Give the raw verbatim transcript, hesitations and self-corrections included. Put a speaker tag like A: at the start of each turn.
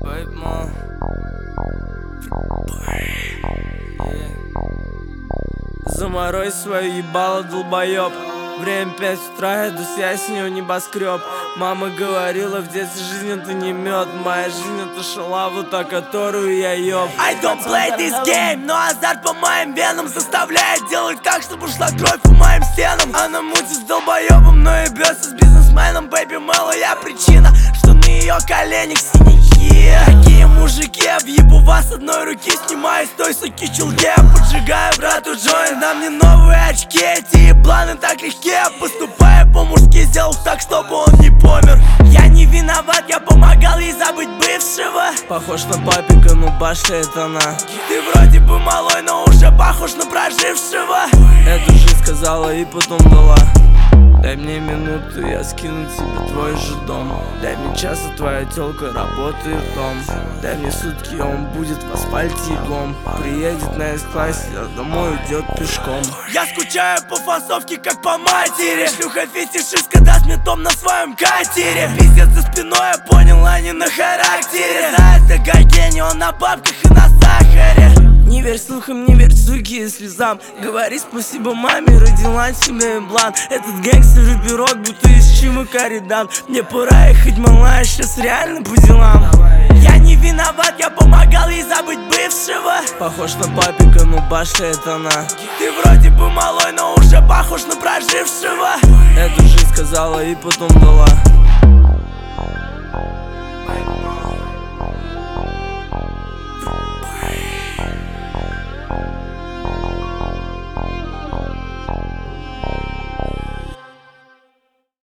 A: Поэтому заморозь свое ебало, долбоёб. Время пять утра, иду с ясенью небоскреб. Мама говорила, в детстве жизнь это не мед. Моя жизнь это шалава, та, которую я ёб.
B: I don't play this game, но азарт по моим венам заставляет делать так, чтобы шла кровь по моим стенам. Она мутит с долбоёбом, но ебется с бизнесменом. Бэйби мелая причина, что на ее коленях синяки. Такие мужики, объебу вас одной руки, снимаю с той суки чулки. Поджигаю брату джойнт, нам не новые очки. Эти ебланы так легки, поступая по-мужски, сделал так, чтобы он не помер. Я не виноват, я помогал ей забыть бывшего.
A: Похож на папика, но башня это она.
B: Ты вроде бы малой, но уже похож на прожившего.
A: Эту жизнь сказала и потом дала. Дай мне минуту, я скину тебе твой же дом. Дай мне час, а твоя тёлка работает ртом. Дай мне сутки, он будет в асфальте иглом. Приедет на эс-классе, а домой идет пешком.
B: Я скучаю по фасовке, как по матери. Шлюха фетишистка даст мне том на своем катере. Пиздец за спиной, я понял, а не на характере. Знает, такая гений, он на бабках и на сахаре.
A: Не верь слухам, не верь суки и слезам. Говори спасибо маме, родила себе блан. Этот гангстер и пирог, будто из Чимакаридан. Мне пора ехать, малая, сейчас реально по делам.
B: Я не виноват, я помогал ей забыть бывшего.
A: Похож на папика, но башня это она.
B: Ты вроде бы малой, но уже похож на прожившего.
A: Эту жизнь сказала и потом дала.